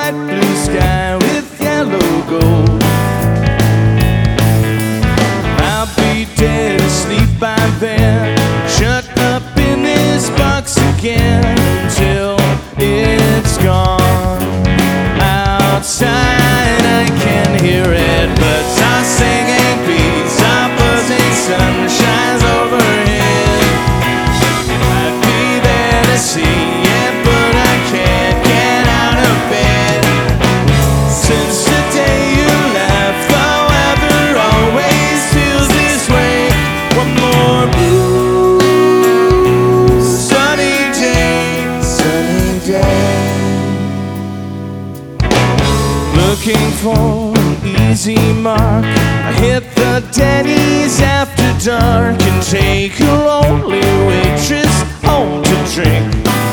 bright blue sky with yellow gold. I'll be dead asleep by then, shut up in this box again until it's gone. Outside I can hear it, birds are singing, bees are buzzing, sun shines overhead. I'd be there to see it, but I can't get out of bed. Since the day you left, the weather always feels this way. One more blue sunny day, sunny day. Looking for an easy mark, I hit the Denny's after dark and take a lonely waitress home to drink.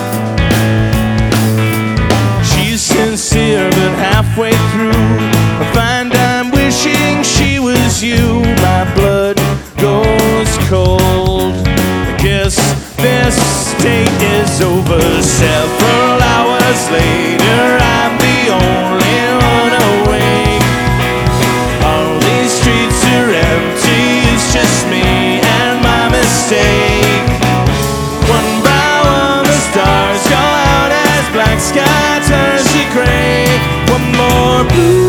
She's sincere but halfway through I find I'm wishing she was you. My blood goes cold, I guess this date is over. Several hours later I'm the only one awake. All these streets are empty, it's just me and my mistake. One by one the stars go out as black sky turns to gray. One more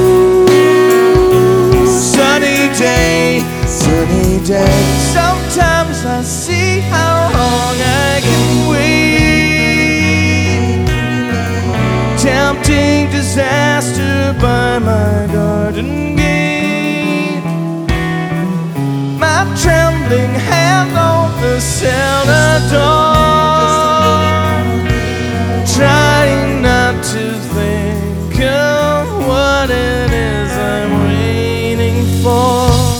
blue sunny day, sunny day. Sometimes I see how long I can wait. Tempting disaster by my garden gate. My trembling hand on the cellar door, trying not to think of what it is I'm waiting for.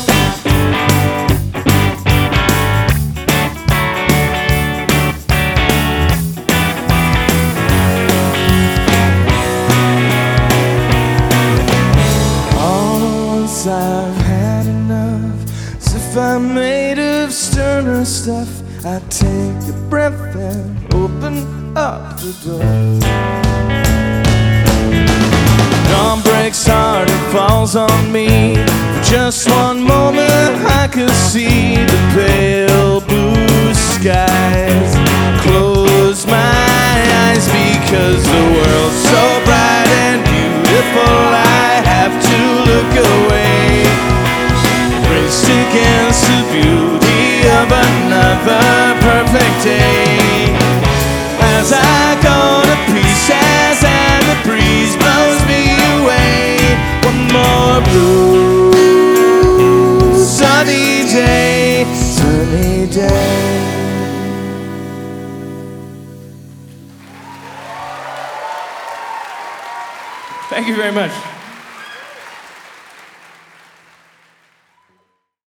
I've had enough, as if I'm made of sterner stuff. I take a breath and open up the door. Dawn breaks hard and falls on me. For just one moment I could see the pale blue skies. Close my eyes because the world's so bright and beautiful I have to look away. Braced against the beauty of another perfect day. As I go to pieces and the breeze blows me away. One more blue sunny day, sunny day. Thank you very much.